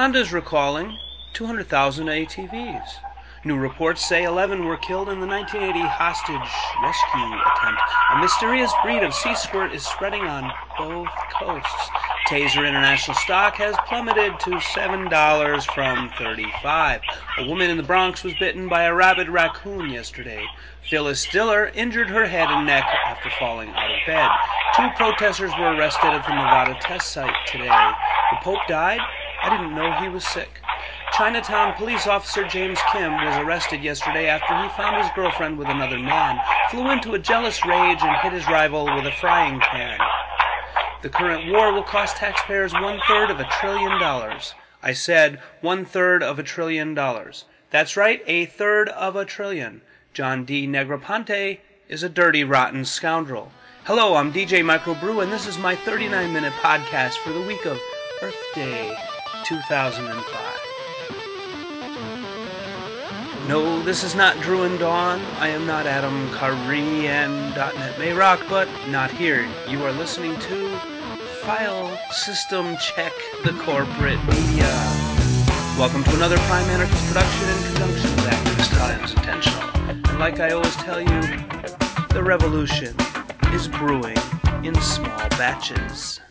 Honda's recalling 200,000 ATVs. New reports say 11 were killed in the 1980 hostage rescue attempt. A mysterious breed of sea squirt is spreading on both coasts. Taser International stock has plummeted to $7 from $35. A woman in the Bronx was bitten by a rabid raccoon yesterday. Phyllis Diller injured her head and neck after falling out of bed. 2 protesters were arrested at the Nevada test site today. The Pope died? I didn't know he was sick. Chinatown police officer James Kim was arrested yesterday after he found his girlfriend with another man, flew into a jealous rage, and hit his rival with a frying pan. The current war will cost taxpayers $1/3 of $1 trillion. I said $1/3 of $1 trillion. That's right, $1/3 of $1 trillion. John D. Negroponte is a dirty, rotten scoundrel. Hello, I'm DJ Microbrew, and this is my 39-minute podcast for the week of Earth Day 2005. No, this is not Drew and Dawn. I am not Adam Curry and .NET May Rock, but not here. You are listening to File System Check, the corporate media. Welcome to another Prime Anarchist production in conjunction with Activist Times Intentional. And like I always tell you, the revolution is brewing in small batches.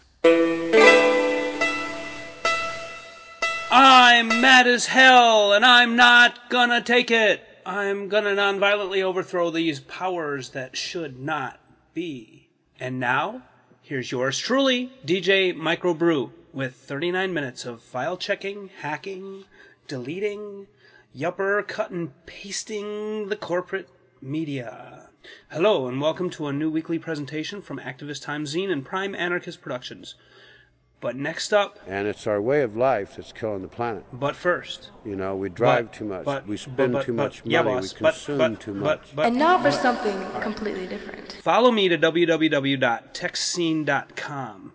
I'm mad as hell, and I'm not gonna take it. I'm gonna nonviolently overthrow these powers that should not be. And now, here's yours truly, DJ Microbrew, with 39 minutes of file checking, hacking, deleting, yupper, cut and pasting the corporate media. Hello, and welcome to a new weekly presentation from Activist Times Zine and Prime Anarchist Productions. But next up... And it's our way of life that's killing the planet. But first... You know, we drive too much, we spend too much money, we consume too much. And now for something completely different. Follow me to www.textscene.com.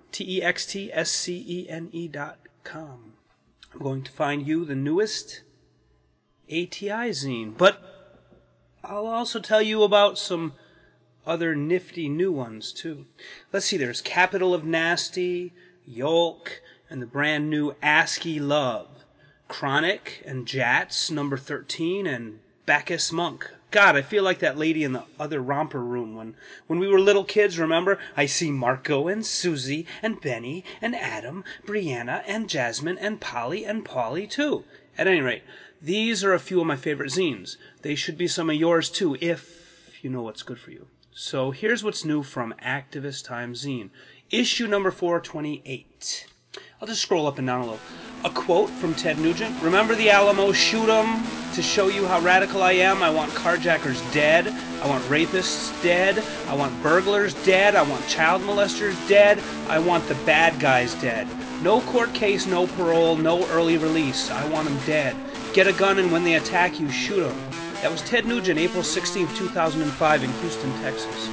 TEXTSCENE.com. I'm going to find you the newest ATI zine. But I'll also tell you about some other nifty new ones, too. Let's see, there's Capital of Nasty... Yolk, and the brand new ASCII Love, Chronic and Jats, number 13, and Bacchus Monk. God, I feel like that lady in the other romper room when we were little kids, remember? I see Marco and Susie and Benny and Adam, Brianna and Jasmine and Polly and Paulie too. At any rate, these are a few of my favorite zines. They should be some of yours too, if you know what's good for you. So here's what's new from Activist Times Zine. Issue number 428. I'll just scroll up and down a little. A quote from Ted Nugent. Remember the Alamo? Shoot 'em. To show you how radical I am, I want carjackers dead. I want rapists dead. I want burglars dead. I want child molesters dead. I want the bad guys dead. No court case, no parole, no early release. I want them dead. Get a gun, and when they attack you, shoot them. That was Ted Nugent, April 16th, 2005 in Houston, Texas.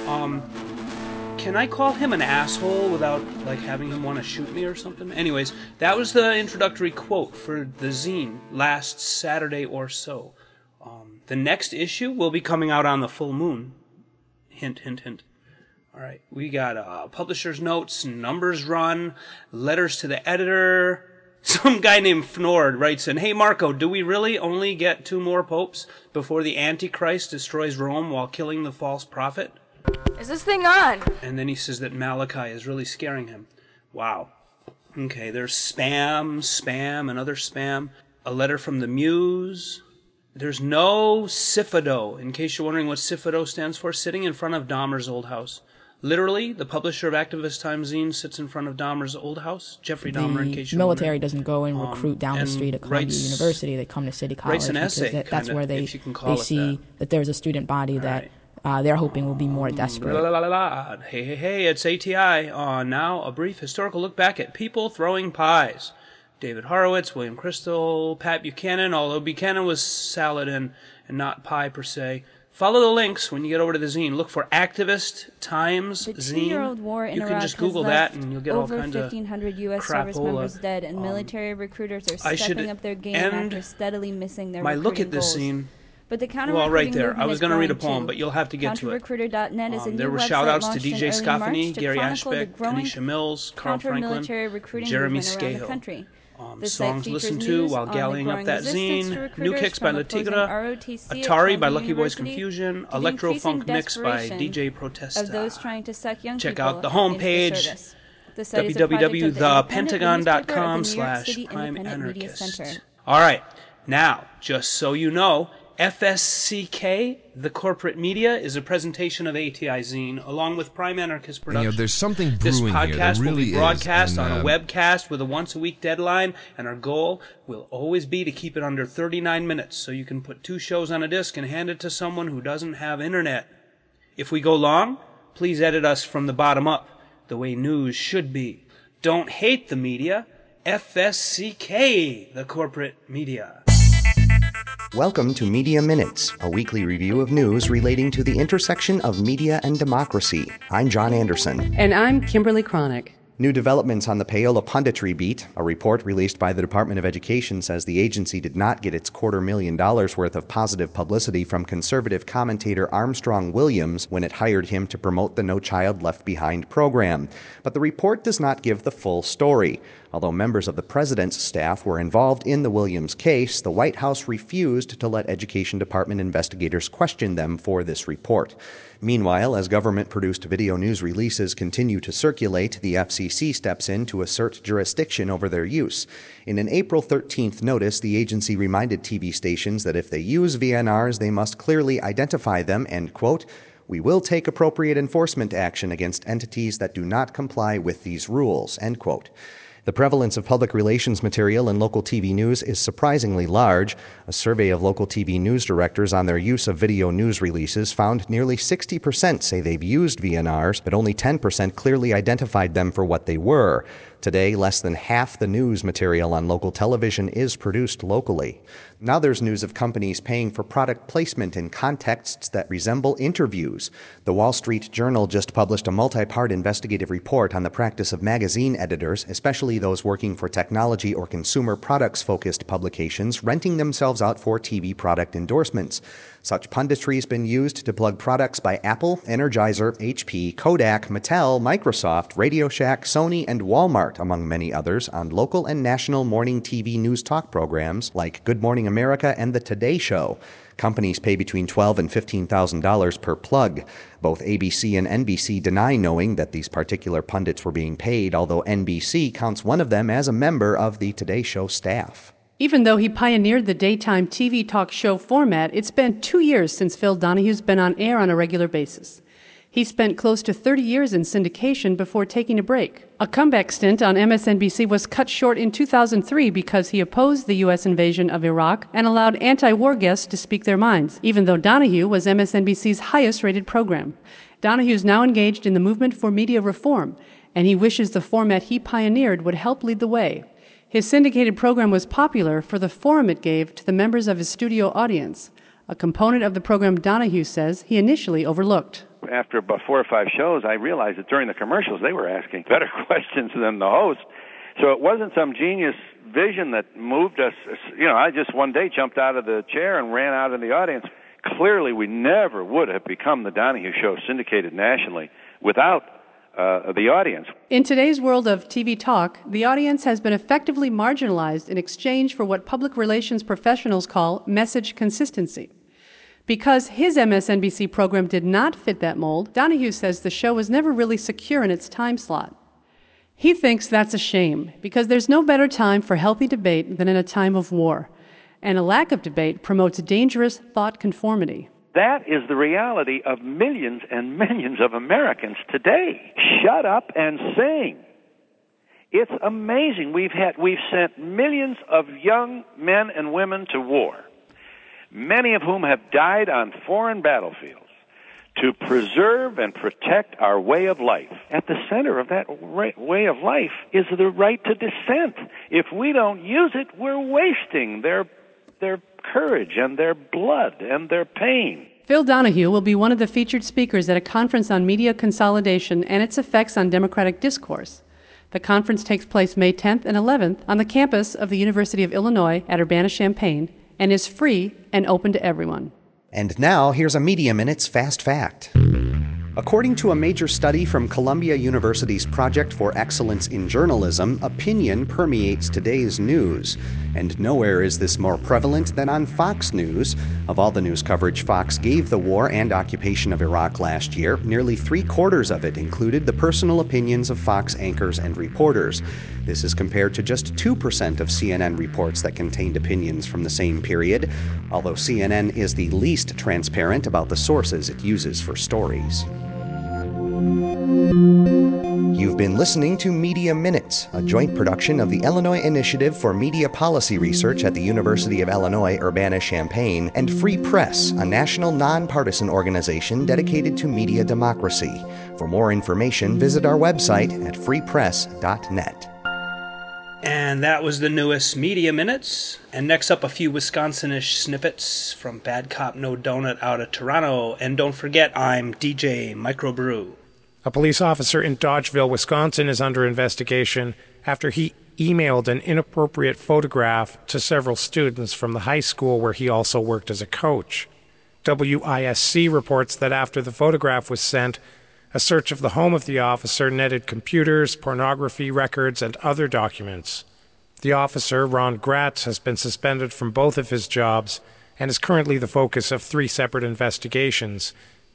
Can I call him an asshole without, having him want to shoot me or something? Anyways, that was the introductory quote for the zine last Saturday or so. The next issue will be coming out on the full moon. Hint, hint, hint. Alright, we got publisher's notes, numbers run, letters to the editor. Some guy named Fnord writes in, Hey Marco, do we really only get 2 more popes before the Antichrist destroys Rome while killing the false prophet? Is this thing on? And then he says that Malachi is really scaring him. Wow. Okay, there's spam, and other spam. A letter from the Muse. There's no Cifado, in case you're wondering what Cifado stands for, sitting in front of Dahmer's old house. Literally, the publisher of Activist Times Zine sits in front of Dahmer's old house, Jeffrey Dahmer, in case you're wondering. The military doesn't go and recruit down the street at Columbia University. They come to City College. Writes an essay, that's where they see that there's a student body that they're hoping will be more desperate. Hey, it's ATI. Now, a brief historical look back at people throwing pies. David Horowitz, William Crystal, Pat Buchanan, although Buchanan was salad and not pie per se. Follow the links when you get over to the zine. Look for Activist Times the Zine. The 2-year-old war in you Iraq can just Google that and you'll get all kinds of 1,500 U.S. service members dead, and military recruiters are stepping up their game after steadily missing their recruiting look at this goals. scene. But the well, right there. I was going to read a poem, but you'll have to get to it. Counterrecruiter.net is a new there were website shout-outs to launched in DJ early Scoffany, March to Gary chronicle the Ashbeck, growing Tanisha Mills, Carl Franklin, counter-military recruiting Jeremy movement around the Scahill. country. songs to listen to while gallying up that zine, New Kicks by Latigra, Atari by Lucky Boys Confusion, Electro-Funk Mix by DJ Protesta. Of those trying to suck young Check people out the homepage, www.thepentagon.com/primeanarchist. All right, now, just so you know, FSCK, the corporate media, is a presentation of ATI Zine, along with Prime Anarchist Productions. There's something brewing here. This podcast will be broadcast on a webcast with a once-a-week deadline, and our goal will always be to keep it under 39 minutes, so you can put 2 shows on a disc and hand it to someone who doesn't have internet. If we go long, please edit us from the bottom up, the way news should be. Don't hate the media. FSCK, the corporate media. Welcome to Media Minutes, a weekly review of news relating to the intersection of media and democracy. I'm John Anderson. And I'm Kimberly Cronick. New developments on the payola punditry beat. A report released by the Department of Education says the agency did not get its $250,000 worth of positive publicity from conservative commentator Armstrong Williams when it hired him to promote the No Child Left Behind program. But the report does not give the full story. Although members of the president's staff were involved in the Williams case, the White House refused to let Education Department investigators question them for this report. Meanwhile, as government-produced video news releases continue to circulate, the FCC steps in to assert jurisdiction over their use. In an April 13th notice, the agency reminded TV stations that if they use VNRs, they must clearly identify them and, quote, "We will take appropriate enforcement action against entities that do not comply with these rules," end quote. The prevalence of public relations material in local TV news is surprisingly large. A survey of local TV news directors on their use of video news releases found nearly 60% say they've used VNRs, but only 10% clearly identified them for what they were. Today, less than half the news material on local television is produced locally. Now there's news of companies paying for product placement in contexts that resemble interviews. The Wall Street Journal just published a multi-part investigative report on the practice of magazine editors, especially those working for technology or consumer products-focused publications, renting themselves out for TV product endorsements. Such punditry has been used to plug products by Apple, Energizer, HP, Kodak, Mattel, Microsoft, Radio Shack, Sony, and Walmart, among many others, on local and national morning TV news talk programs like Good Morning America and The Today Show. Companies pay between $12,000 and $15,000 per plug. Both ABC and NBC deny knowing that these particular pundits were being paid, although NBC counts one of them as a member of the Today Show staff. Even though he pioneered the daytime TV talk show format, it's been 2 years since Phil Donahue's been on air on a regular basis. He spent close to 30 years in syndication before taking a break. A comeback stint on MSNBC was cut short in 2003 because he opposed the U.S. invasion of Iraq and allowed anti-war guests to speak their minds, even though Donahue was MSNBC's highest-rated program. Donahue is now engaged in the movement for media reform, and he wishes the format he pioneered would help lead the way. His syndicated program was popular for the forum it gave to the members of his studio audience, a component of the program Donahue says he initially overlooked. After about 4 or 5 shows, I realized that during the commercials they were asking better questions than the host. So it wasn't some genius vision that moved us. I just one day jumped out of the chair and ran out in the audience. Clearly, we never would have become the Donahue Show syndicated nationally without the audience. In today's world of TV talk, the audience has been effectively marginalized in exchange for what public relations professionals call message consistency. Because his MSNBC program did not fit that mold, Donahue says the show was never really secure in its time slot. He thinks that's a shame, because there's no better time for healthy debate than in a time of war, and a lack of debate promotes dangerous thought conformity. That is the reality of millions and millions of Americans today. Shut up and sing. It's amazing. We've sent millions of young men and women to war, many of whom have died on foreign battlefields, to preserve and protect our way of life. At the center of that way of life is the right to dissent. If we don't use it, we're wasting their courage and their blood and their pain. Phil Donahue will be one of the featured speakers at a conference on media consolidation and its effects on democratic discourse. The conference takes place May 10th and 11th on the campus of the University of Illinois at Urbana-Champaign and is free and open to everyone. And now, here's a Media Minute's Fast Fact. According to a major study from Columbia University's Project for Excellence in Journalism, opinion permeates today's news. And nowhere is this more prevalent than on Fox News. Of all the news coverage Fox gave the war and occupation of Iraq last year, nearly 3/4 of it included the personal opinions of Fox anchors and reporters. This is compared to just 2% of CNN reports that contained opinions from the same period, although CNN is the least transparent about the sources it uses for stories. You've been listening to Media Minutes, a joint production of the Illinois Initiative for Media Policy Research at the University of Illinois Urbana-Champaign and Free Press, a national nonpartisan organization dedicated to media democracy. For more information, visit our website at freepress.net. And that was the newest Media Minutes. And next up, a few Wisconsin-ish snippets from Bad Cop No Donut out of Toronto. And don't forget, I'm DJ Microbrew. A police officer in Dodgeville, Wisconsin is under investigation after he emailed an inappropriate photograph to several students from the high school where he also worked as a coach. WISC reports that after the photograph was sent, a search of the home of the officer netted computers, pornography records, and other documents. The officer, Ron Gratz, has been suspended from both of his jobs and is currently the focus of 3 separate investigations,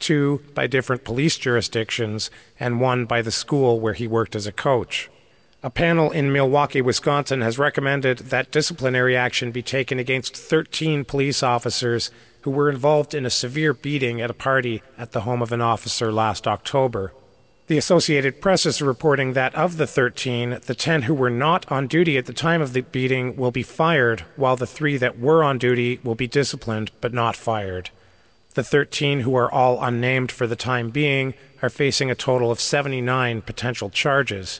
2 by different police jurisdictions and 1 by the school where he worked as a coach. A panel in Milwaukee, Wisconsin has recommended that disciplinary action be taken against 13 police officers who were involved in a severe beating at a party at the home of an officer last October. The Associated Press is reporting that of the 13, the 10 who were not on duty at the time of the beating will be fired, while the 3 that were on duty will be disciplined but not fired. The 13, who are all unnamed for the time being, are facing a total of 79 potential charges.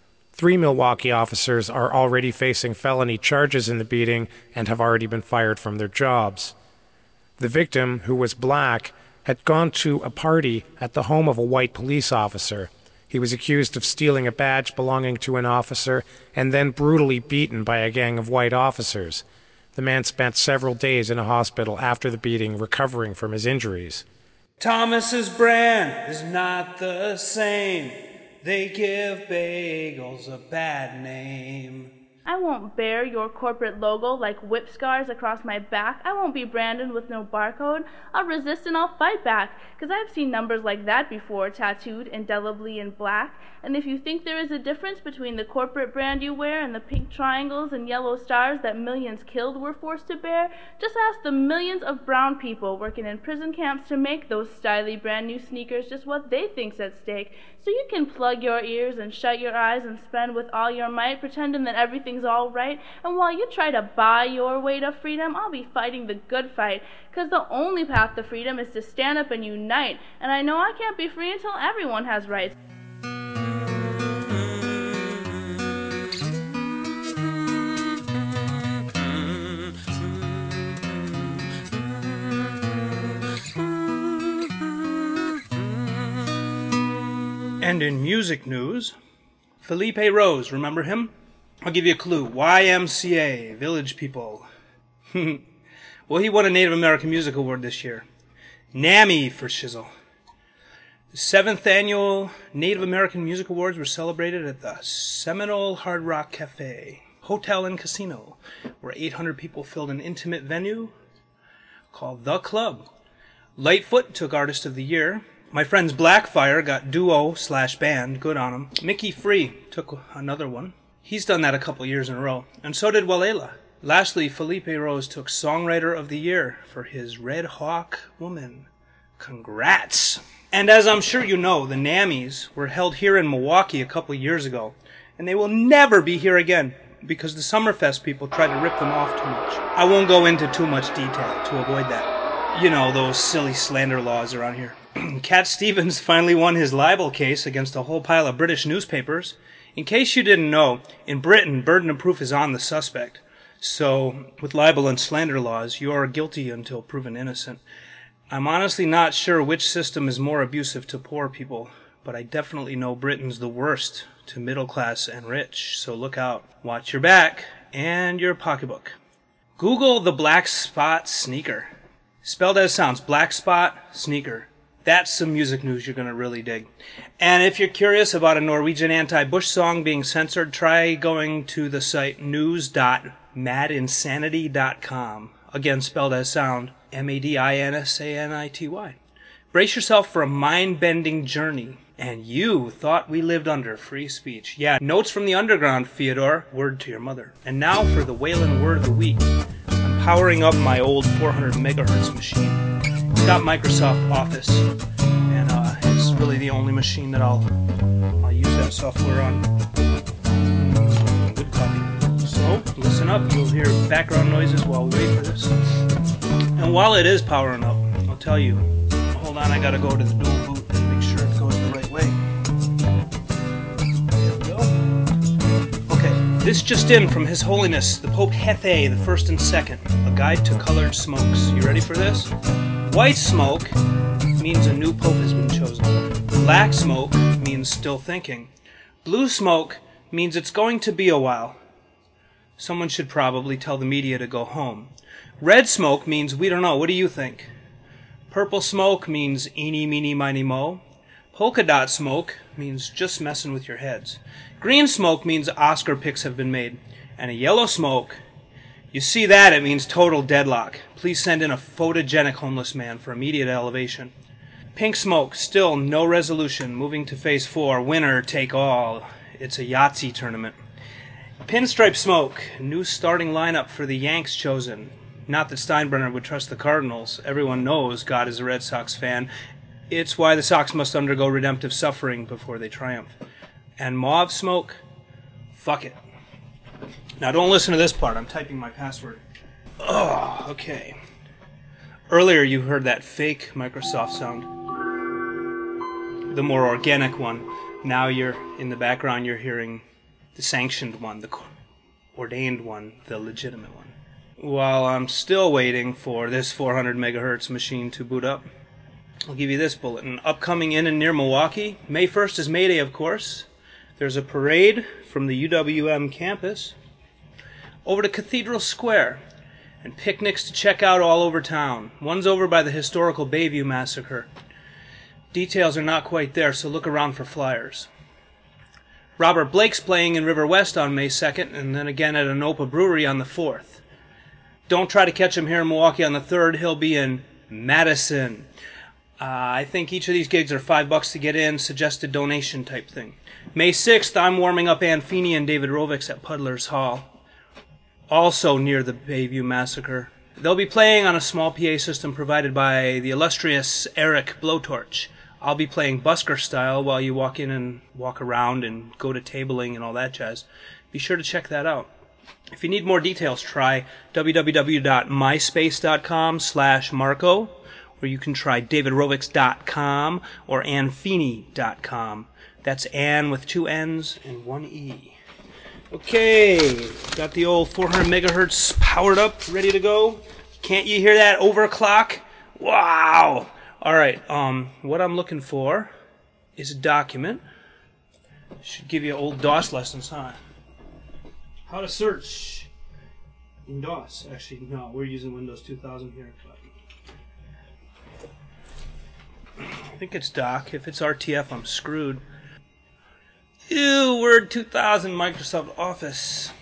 3 Milwaukee officers are already facing felony charges in the beating and have already been fired from their jobs. The victim, who was black, had gone to a party at the home of a white police officer. He was accused of stealing a badge belonging to an officer and then brutally beaten by a gang of white officers. The man spent several days in a hospital after the beating, recovering from his injuries. Thomas's brand is not the same. They give bagels a bad name. I won't bear your corporate logo like whip scars across my back. I won't be branded with no barcode. I'll resist and I'll fight back, 'cause I've seen numbers like that before, tattooed indelibly in black. And if you think there is a difference between the corporate brand you wear and the pink triangles and yellow stars that millions killed were forced to bear, just ask the millions of brown people working in prison camps to make those stylish brand new sneakers just what they think's at stake. So you can plug your ears and shut your eyes and spend with all your might, pretending that everything's all right. And while you try to buy your way to freedom, I'll be fighting the good fight. 'Cause the only path to freedom is to stand up and unite. And I know I can't be free until everyone has rights. And in music news, Felipe Rose, remember him? I'll give you a clue. YMCA, Village People. Well, he won a Native American Music Award this year. NAMI for shizzle. The 7th annual Native American Music Awards were celebrated at the Seminole Hard Rock Cafe, Hotel and Casino, where 800 people filled an intimate venue called The Club. Lightfoot took Artist of the Year. My friends Blackfire got duo/band, good on them. Mickey Free took another one. He's done that a couple years in a row. And so did Walela. Lastly, Felipe Rose took Songwriter of the Year for his Red Hawk Woman. Congrats! And as I'm sure you know, the NAMIs were held here in Milwaukee a couple years ago. And they will never be here again because the Summerfest people tried to rip them off too much. I won't go into too much detail to avoid that. You know, those silly slander laws around here. Cat Stevens finally won his libel case against a whole pile of British newspapers. In case you didn't know, in Britain, burden of proof is on the suspect. So, with libel and slander laws, you are guilty until proven innocent. I'm honestly not sure which system is more abusive to poor people, but I definitely know Britain's the worst to middle class and rich, so look out. Watch your back and your pocketbook. Google the Black Spot sneaker. Spelled as sounds, Black Spot sneaker. That's some music news you're going to really dig. And if you're curious about a Norwegian anti-Bush song being censored, try going to the site news.madinsanity.com. Again, spelled as sound, MADINSANITY. Brace yourself for a mind-bending journey. And you thought we lived under free speech. Yeah, notes from the underground, Fyodor. Word to your mother. And now for the Wayland Word of the Week. I'm powering up my old 400 megahertz machine. It's got Microsoft Office, and it's really the only machine that I'll use that software on. Good copy. So, listen up. You'll hear background noises while we wait for this. And while it is powering up, I'll tell you, hold on, I gotta go to the dual boot and make sure it goes the right way. There we go. Okay, this just in from His Holiness, the Pope Hethe, the First and Second, a guide to colored smokes. You ready for this? White smoke means a new pope has been chosen. Black smoke means still thinking. Blue smoke means it's going to be a while. Someone should probably tell the media to go home. Red smoke means we don't know. What do you think? Purple smoke means eeny, meeny, miny, mo. Polka dot smoke means just messing with your heads. Green smoke means Oscar picks have been made. And a yellow smoke, you see that, it means total deadlock. Please send in a photogenic homeless man for immediate elevation. Pink smoke, still no resolution. Moving to phase 4, winner take all. It's a Yahtzee tournament. Pinstripe smoke, new starting lineup for the Yanks chosen. Not that Steinbrenner would trust the Cardinals. Everyone knows God is a Red Sox fan. It's why the Sox must undergo redemptive suffering before they triumph. And mauve smoke, fuck it. Now don't listen to this part. I'm typing my password. Oh, okay. Earlier you heard that fake Microsoft sound. The more organic one. Now you're in the background, you're hearing the sanctioned one, the ordained one, the legitimate one. While I'm still waiting for this 400 megahertz machine to boot up, I'll give you this bulletin. Upcoming in and near Milwaukee. May 1st is May Day, of course. There's a parade from the UWM campus over to Cathedral Square, and picnics to check out all over town. One's over by the historical Bayview Massacre. Details are not quite there, so look around for flyers. Robert Blake's playing in River West on May 2nd, and then again at Anopa Brewery on the 4th. Don't try to catch him here in Milwaukee on the 3rd. He'll be in Madison. I think each of these gigs are $5 to get in, suggested donation type thing. May 6th, I'm warming up Ann Feeney and David Rovics at Puddler's Hall, also near the Bayview Massacre. They'll be playing on a small PA system provided by the illustrious Eric Blowtorch. I'll be playing busker style while you walk in and walk around and go to tabling and all that jazz. Be sure to check that out. If you need more details, try www.myspace.com/Marco, or you can try davidrovics.com or annfeeney.com. That's Ann with 2 N's and 1 E. Okay, got the old 400 megahertz powered up, ready to go. Can't you hear that overclock? Wow! Alright, what I'm looking for is a document. Should give you old DOS lessons, huh? How to search in DOS. Actually, no, we're using Windows 2000 here. But I think it's doc. If it's RTF, I'm screwed. Ew, Word 2000, Microsoft Office.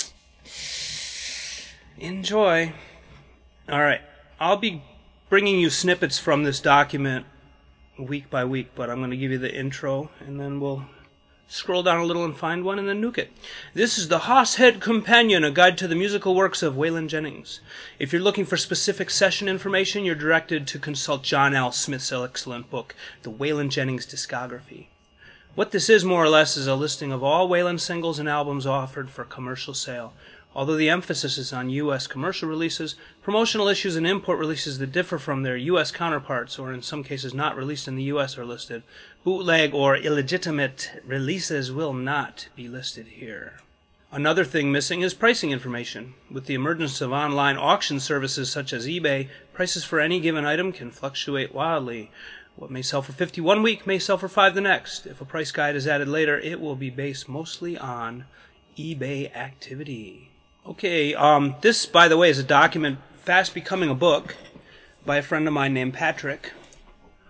Enjoy. Alright, I'll be bringing you snippets from this document week by week, but I'm going to give you the intro, and then we'll scroll down a little and find one, and then nuke it. This is the Hoshead Companion, a guide to the musical works of Waylon Jennings. If you're looking for specific session information, you're directed to consult John L. Smith's excellent book, The Waylon Jennings Discography. What this is, more or less, is a listing of all Waylon singles and albums offered for commercial sale. Although the emphasis is on U.S. commercial releases, promotional issues and import releases that differ from their U.S. counterparts, or in some cases not released in the U.S., are listed. Bootleg or illegitimate releases will not be listed here. Another thing missing is pricing information. With the emergence of online auction services such as eBay, prices for any given item can fluctuate wildly. What may sell for $50 one week may sell for $5 the next. If a price guide is added later, it will be based mostly on eBay activity. Okay, this, by the way, is a document fast becoming a book by a friend of mine named Patrick.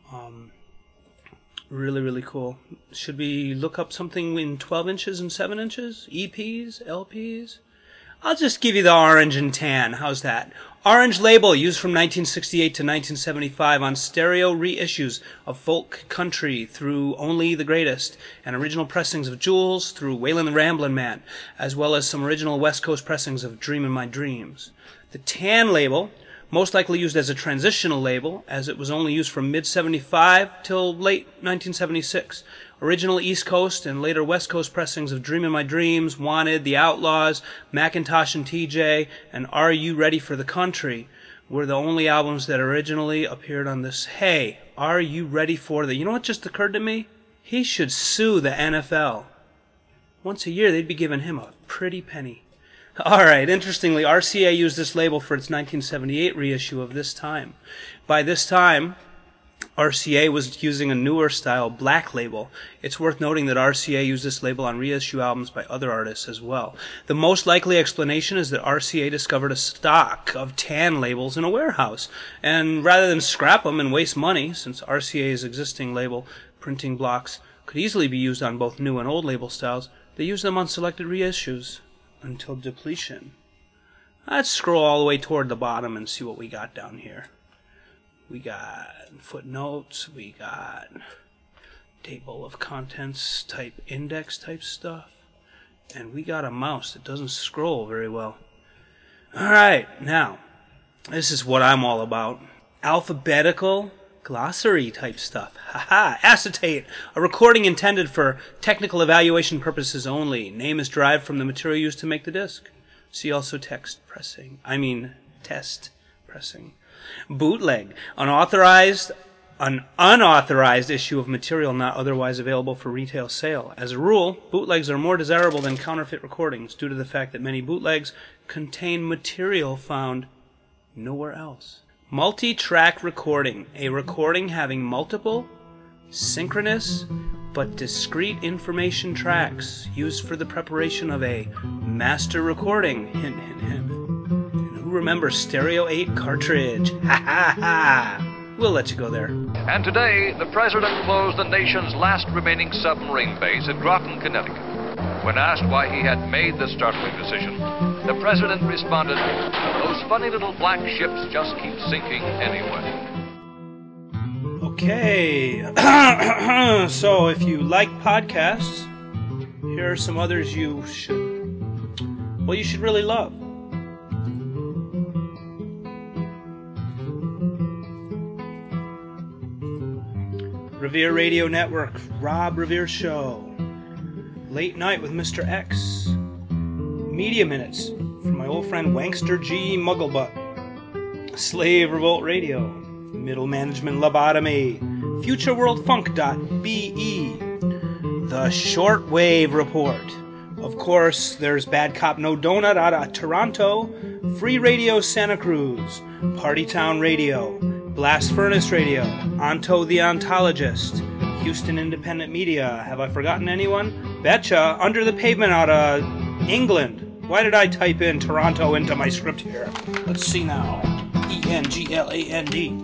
Really, really cool. Should we look up something in 12 inches and 7 inches? EPs? LPs? I'll just give you the orange and tan. How's that? Orange label used from 1968 to 1975 on stereo reissues of folk country through Only the Greatest and original pressings of Jules through Waylon the Ramblin' Man, as well as some original West Coast pressings of Dreamin' My Dreams. The tan label, most likely used as a transitional label, as it was only used from mid-75 till late 1976. Original East Coast and later West Coast pressings of Dreamin' My Dreams, Wanted, The Outlaws, Macintosh and TJ, and Are You Ready for the Country were the only albums that originally appeared on this. Hey, Are You Ready for the... You know what just occurred to me? He should sue the NFL. Once a year, they'd be giving him a pretty penny. All right, interestingly, RCA used this label for its 1978 reissue of This Time. By this time, RCA was using a newer style black label. It's worth noting that RCA used this label on reissue albums by other artists as well. The most likely explanation is that RCA discovered a stock of tan labels in a warehouse, and rather than scrap them and waste money, since RCA's existing label printing blocks could easily be used on both new and old label styles, they used them on selected reissues until depletion. Let's scroll all the way toward the bottom and see what we got down here. We got footnotes, we got table of contents type index type stuff, and we got a mouse that doesn't scroll very well. Alright, now, this is what I'm all about. Alphabetical glossary type stuff. Haha, acetate, a recording intended for technical evaluation purposes only. Name is derived from the material used to make the disc. See also test pressing. Bootleg, an unauthorized issue of material not otherwise available for retail sale. As a rule, bootlegs are more desirable than counterfeit recordings due to the fact that many bootlegs contain material found nowhere else. Multi-track recording, a recording having multiple, synchronous, but discrete information tracks used for the preparation of a master recording. Hint, hint, hint. And who remembers Stereo 8 cartridge? Ha ha ha! We'll let you go there. And today, the President closed the nation's last remaining submarine base at Groton, Connecticut. When asked why he had made this startling decision, the President responded, "Those funny little black ships just keep sinking anyway." Okay, so if you like podcasts, here are some others you should really love. Revere Radio Network, Rob Revere Show, Late Night with Mr. X, Media Minutes from my old friend Wankster G. Mugglebutt, Slave Revolt Radio, Middle Management Lobotomy, FutureWorldFunk.be, The Shortwave Report. Of course, there's Bad Cop No Donut out of Toronto, Free Radio Santa Cruz, Partytown Radio, Blast Furnace Radio, Onto the Ontologist, Houston Independent Media. Have I forgotten anyone? Betcha. Under the Pavement out of England. Why did I type in Toronto into my script here? Let's see now. ENGLAND.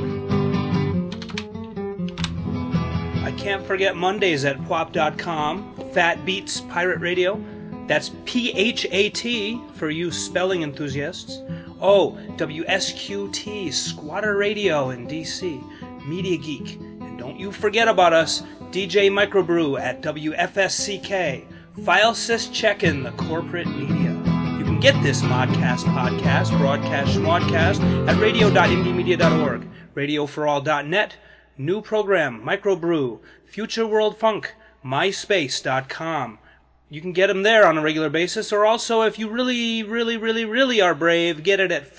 I can't forget Mondays at pwop.com. Fat Beats Pirate Radio. That's PHAT for you spelling enthusiasts. Oh, WSQT Squatter Radio in DC. Media Geek. And don't you forget about us, DJ Microbrew at WFSCK. FileSys Checkin', the corporate media. You can get this podcast, broadcast, schmodcast at radio.indiemedia.org, radioforall.net, new program, Microbrew, Future World Funk, myspace.com. You can get them there on a regular basis, or also, if you really are brave, get it at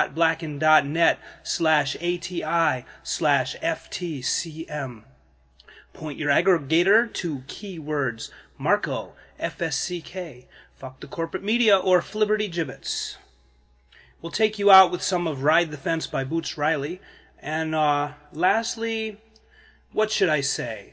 flag.blacken.net/ATI/FTCM. Point your aggregator to keywords Marco, FSCK, Fuck the Corporate Media, or Flibberty Gibbets. We'll take you out with some of Ride the Fence by Boots Riley. And lastly, what should I say?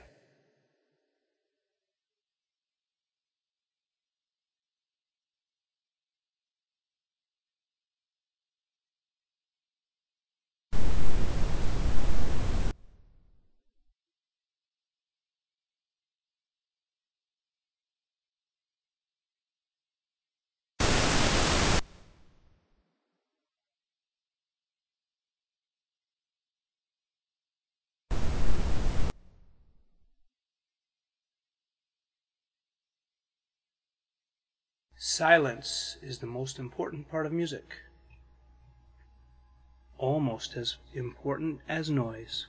Silence is the most important part of music. Almost as important as noise.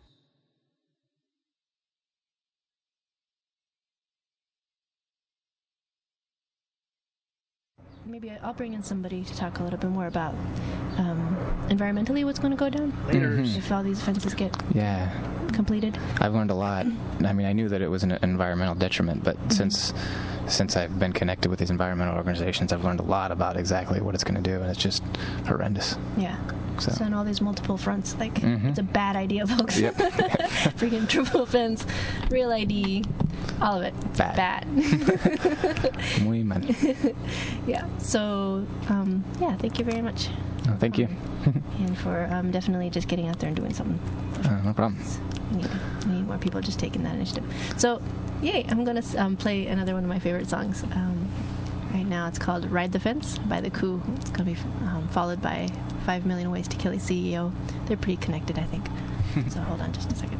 Maybe I'll bring in somebody to talk a little bit more about environmentally what's going to go down later if all these fences get completed. I've learned a lot. I mean, I knew that it was an environmental detriment, but since I've been connected with these environmental organizations, I've learned a lot about exactly what it's going to do, and it's just horrendous. Yeah. So on all these multiple fronts, like, it's a bad idea, folks. Yep. Freaking triple fence, real ID, all of it. Bad. Muy mal. Yeah. So, thank you very much. Oh, thank you. And for definitely just getting out there and doing something. No problem. We need more people just taking that initiative. So, yay, I'm going to play another one of my favorite songs. Right now it's called Ride the Fence by The Coup. It's going to be followed by 5 Million Ways to Kill a CEO. They're pretty connected, I think. So hold on just a second.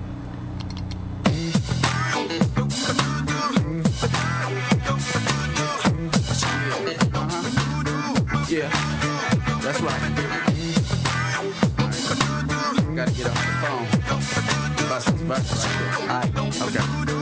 Yeah, that's right. Gotta get off the phone. Bust this bus right there. Alright, okay.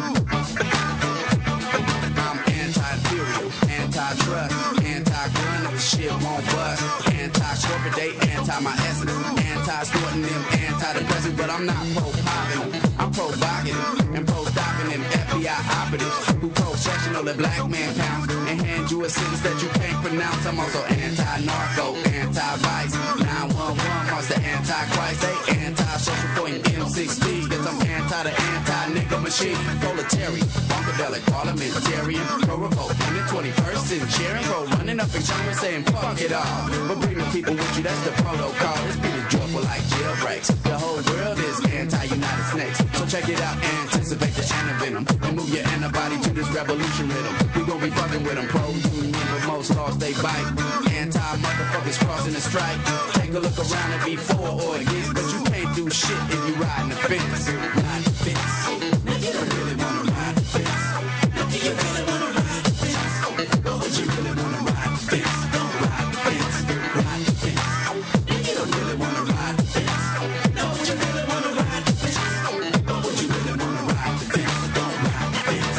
I'm anti-imperial, anti-trust, anti-gun if the shit won't bust, anti-corporate, they anti-my essence, anti-sporting them, anti-depressant, but I'm not pro-popping, I'm provocative, and pro-stopping them FBI operatives, who professional at black man pounds, and hand you a sentence that you can't pronounce. I'm also anti-narco, anti-vice, 911 marks the anti-Christ, they anti-social for an M16, cause I'm anti-the anti-nigga machine, proletarian, funkadelic, parliamentarian, pro-revolt, in the 21st century, pro-running up in Congress saying fuck it all, but bring the people with you, that's the protocol, this beat is joyful like jailbreaks, the whole world is anti-United Snakes, so check it out, anticipate the antivenom, and move your antibody to this revolution rhythm, we gon' be fucking with them, pro-union, but most laws they bite, anti-motherfuckers crossing the stripe, take a look around and be for or against, but you can't do shit if you riding the fence, ride the fence, now you don't really wanna ride the fence, now do you really wanna ride the fence, would you really wanna ride the fence, don't ride the fence, ride the fence, now you don't really wanna ride the fence, no, would you really wanna ride the fence, would you really wanna ride the fence, don't ride the fence.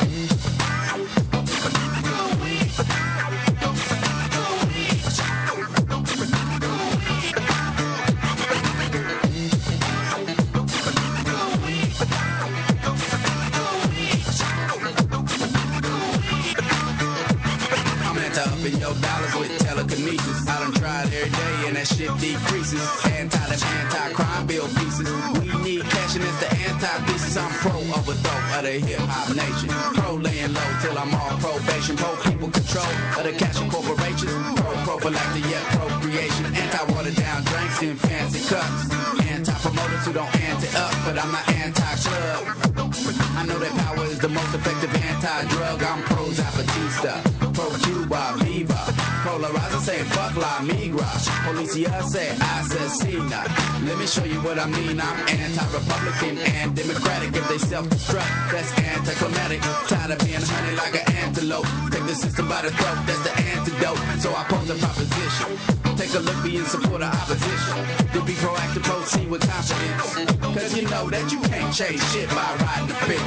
Up in your dollars with telekinesis. I done tried every day and that shit decreases. Anti them anti-crime bill pieces. We need cash and it's the anti-thesis. I'm pro-overthrow of the hip-hop nation. Pro-laying low till I'm off probation. Pro-people control of the cash and corporations. Pro-prophylactic, yeah, procreation. Anti-watered down drinks in fancy cups. Anti-promoters who don't anti-up, but I'm not anti-club. I know that power is the most effective anti-drug. I'm pro-Zapatista, pro-Cuba, Viva. Polarizer say fuck la migra. Policia say asesina. Let me show you what I mean. I'm anti-Republican and Democratic. If they self-destruct, that's anticlimactic. Tired of being honey like an antelope. Take the system by the throat, that's the antidote. So I pose a proposition. Take a look, be in support of opposition. To be proactive, proceed with confidence. Cause you know that you can't change shit by riding the fence.